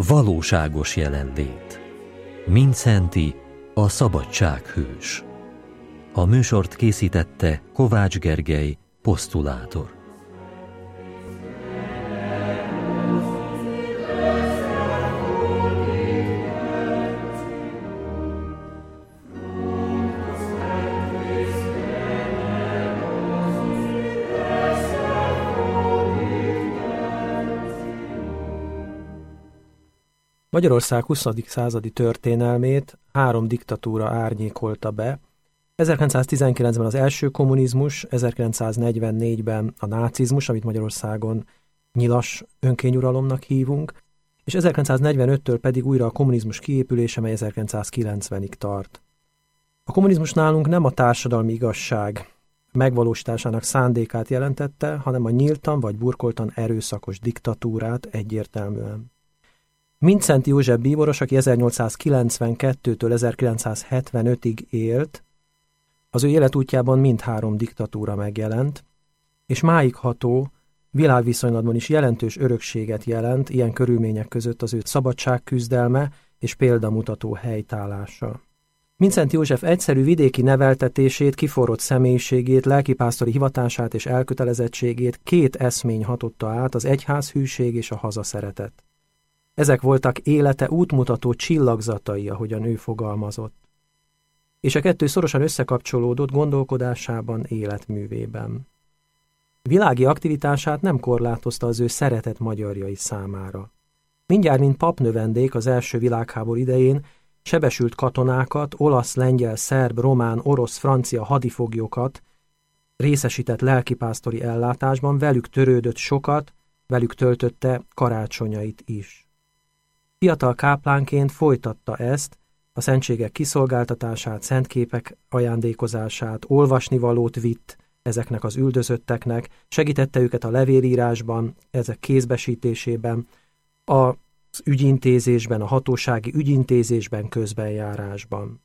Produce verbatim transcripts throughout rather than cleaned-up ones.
valóságos jelenlét. Mindszenty, a szabadság hős. A műsort készítette Kovács Gergely, posztulátor. Magyarország huszadik századi történelmét három diktatúra árnyékolta be. ezerkilencszáztizenkilencben az első kommunizmus, ezerkilencszáznegyvennégyben a nácizmus, amit Magyarországon nyilas önkényuralomnak hívunk, és ezerkilencszáznegyvenöttől pedig újra a kommunizmus kiépülése, mely ezerkilencszázkilencvenig tart. A kommunizmus nálunk nem a társadalmi igazság megvalósításának szándékát jelentette, hanem a nyíltan vagy burkoltan erőszakos diktatúrát egyértelműen. Mindszenty József bíboros, aki ezernyolcszázkilencvenkettőtől ezerkilencszázhetvenötig élt, az ő életútjában mindhárom diktatúra megjelent, és máig ható, világviszonylatban is jelentős örökséget jelent ilyen körülmények között az ő szabadságküzdelme és példamutató helytállása. Mindszenty József egyszerű vidéki neveltetését, kiforrott személyiségét, lelkipásztori hivatását és elkötelezettségét két eszmény hatotta át, az egyházhűség és a hazaszeretet. Ezek voltak élete útmutató csillagzatai, ahogyan ő fogalmazott. És a kettő szorosan összekapcsolódott gondolkodásában, életművében. Világi aktivitását nem korlátozta az ő szeretett magyarjai számára. Mindjárt mint papnövendék az első világháború idején sebesült katonákat, olasz, lengyel, szerb, román, orosz, francia hadifoglyokat részesített lelkipásztori ellátásban, velük törődött sokat, velük töltötte karácsonyait is. Fiatal káplánként folytatta ezt, a szentségek kiszolgáltatását, szentképek ajándékozását, olvasnivalót vitt ezeknek az üldözötteknek, segítette őket a levélírásban, ezek kézbesítésében, az ügyintézésben, a hatósági ügyintézésben, közbenjárásban.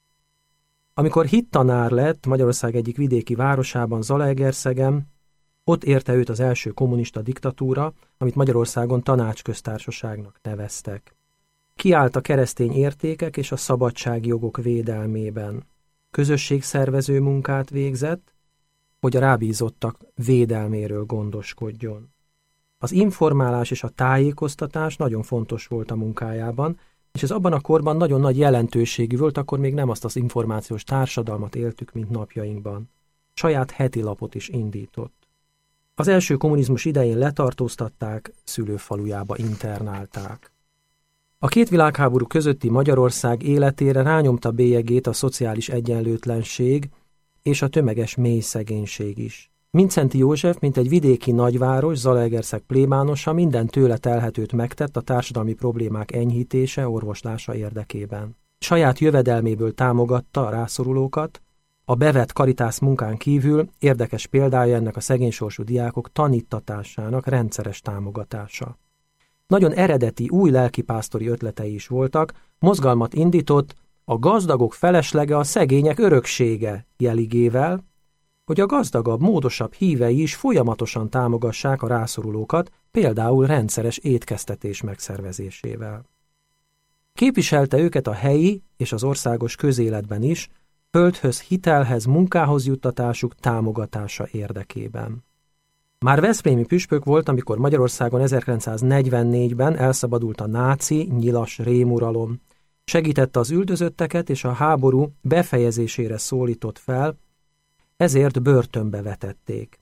Amikor hittanár lett Magyarország egyik vidéki városában, Zalaegerszegen, ott érte őt az első kommunista diktatúra, amit Magyarországon tanácsköztársaságnak neveztek. Kiállt a keresztény értékek és a szabadságjogok védelmében. Közösségszervező munkát végzett, hogy a rábízottak védelméről gondoskodjon. Az informálás és a tájékoztatás nagyon fontos volt a munkájában, és ez abban a korban nagyon nagy jelentőségű volt, akkor még nem azt az információs társadalmat éltük, mint napjainkban. Saját heti lapot is indított. Az első kommunizmus idején letartóztatták, szülőfalujába internálták. A két világháború közötti Magyarország életére rányomta bélyegét a szociális egyenlőtlenség és a tömeges mély szegénység is. Mindszenty József, mint egy vidéki nagyváros, Zalaegerszeg plébánosa minden tőle telhetőt megtett a társadalmi problémák enyhítése, orvoslása érdekében. Saját jövedelméből támogatta a rászorulókat, a bevett karitász munkán kívül érdekes példája ennek a szegénysorsú diákok tanítatásának rendszeres támogatása. Nagyon eredeti, új lelkipásztori ötletei is voltak, mozgalmat indított a gazdagok feleslega a szegények öröksége jeligével, hogy a gazdagabb, módosabb hívei is folyamatosan támogassák a rászorulókat, például rendszeres étkeztetés megszervezésével. Képviselte őket a helyi és az országos közéletben is, földhöz, hitelhez, munkához juttatásuk támogatása érdekében. Már veszprémi püspök volt, amikor Magyarországon ezerkilencszáznegyvennégyben elszabadult a náci, nyilas rémuralom. Segítette az üldözötteket, és a háború befejezésére szólított fel, ezért börtönbe vetették.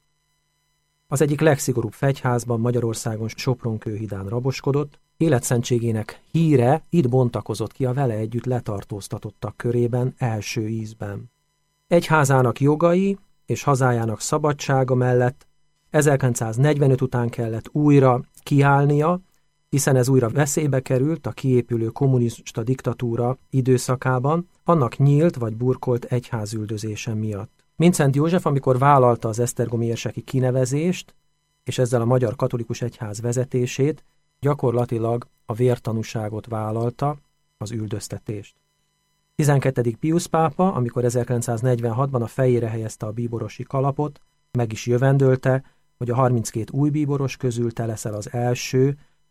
Az egyik legszigorúbb fegyházban Magyarországon Sopronkőhidán raboskodott, életszentségének híre itt bontakozott ki a vele együtt letartóztatottak körében első ízben. Egyházának jogai és hazájának szabadsága mellett ezerkilencszáznegyvenöt után kellett újra kiállnia, hiszen ez újra veszélybe került a kiépülő kommunista diktatúra időszakában, annak nyílt vagy burkolt egyházüldözése miatt. Mindszenty József, amikor vállalta az esztergomi érseki kinevezést, és ezzel a magyar katolikus egyház vezetését, gyakorlatilag a vértanúságot vállalta, az üldöztetést. tizenkettedik Piusz pápa, amikor ezerkilencszáznegyvenhatban a fejére helyezte a bíborosi kalapot, meg is jövendölte, hogy a harminckét új bíboros közül te leszel az első,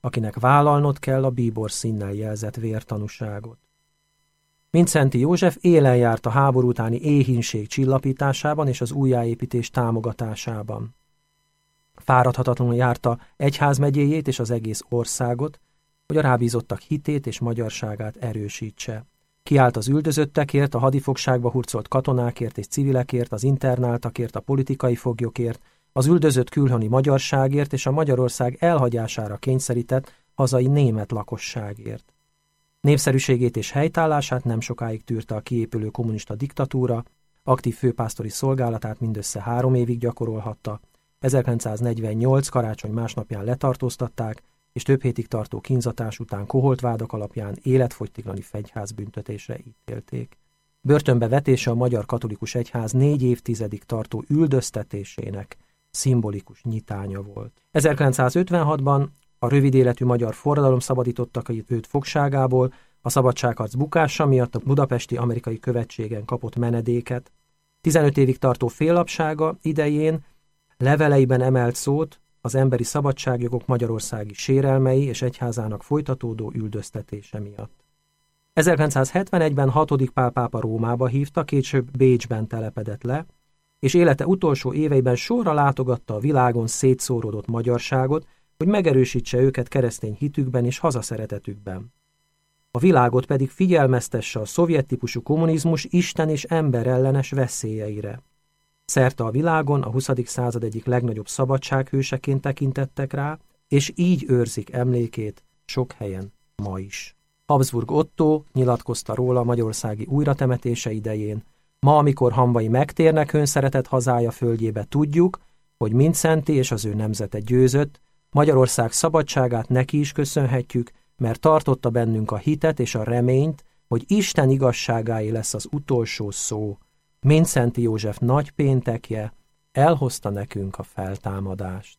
akinek vállalnod kell a bíbor színnel jelzett vértanúságot. Mindszenty József élen járt a háború utáni éhínség csillapításában és az újjáépítés támogatásában. Fáradhatatlanul járta egyházmegyéjét és az egész országot, hogy a rábízottak hitét és magyarságát erősítse. Kiállt az üldözöttekért, a hadifogságba hurcolt katonákért és civilekért, az internáltakért, a politikai foglyokért, az üldözött külhoni magyarságért és a Magyarország elhagyására kényszerített hazai német lakosságért. Népszerűségét és helytállását nem sokáig tűrte a kiépülő kommunista diktatúra, aktív főpásztori szolgálatát mindössze három évig gyakorolhatta, ezerkilencszáznegyvennyolc karácsony másnapján letartóztatták, és több hétig tartó kínzatás után koholt vádak alapján életfogytiglani fegyházbüntetésre ítélték. Börtönbe vetése a Magyar Katolikus Egyház négy évtizedig tartó üldöztetésének szimbolikus nyitánya volt. ezerkilencszázötvenhatban a rövid életű magyar forradalom szabadítottak őt fogságából, a szabadságharc bukása miatt a budapesti amerikai követségen kapott menedéket. tizenöt évig tartó féllapsága idején leveleiben emelt szót az emberi szabadságjogok magyarországi sérelmei és egyházának folytatódó üldöztetése miatt. ezerkilencszázhetvenegyben hatodik Pál pápa Rómába hívta, később Bécsben telepedett le, és élete utolsó éveiben sorra látogatta a világon szétszóródott magyarságot, hogy megerősítse őket keresztény hitükben és hazaszeretetükben. A világot pedig figyelmeztesse a szovjet típusú kommunizmus isten és ember ellenes veszélyeire. Szerte a világon a huszadik század egyik legnagyobb szabadsághőseként tekintettek rá, és így őrzik emlékét sok helyen ma is. Habsburg Ottó nyilatkozta róla a magyarországi újratemetése idején: ma, amikor hamvai megtérnek önszeretett hazája földjébe, tudjuk, hogy Mindszenty és az ő nemzete győzött, Magyarország szabadságát neki is köszönhetjük, mert tartotta bennünk a hitet és a reményt, hogy Isten igazságáé lesz az utolsó szó. Mindszenty József nagy péntekje elhozta nekünk a feltámadást.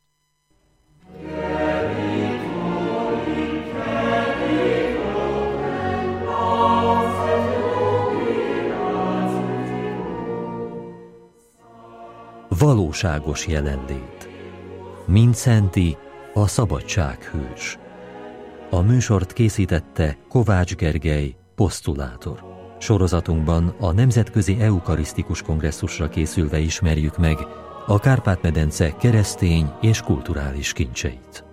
Valóságos jelenlét. Mindszenty, a szabadsághős. A műsort készítette Kovács Gergely, posztulátor. Sorozatunkban a Nemzetközi Eukarisztikus Kongresszusra készülve ismerjük meg a Kárpát-medence keresztény és kulturális kincseit.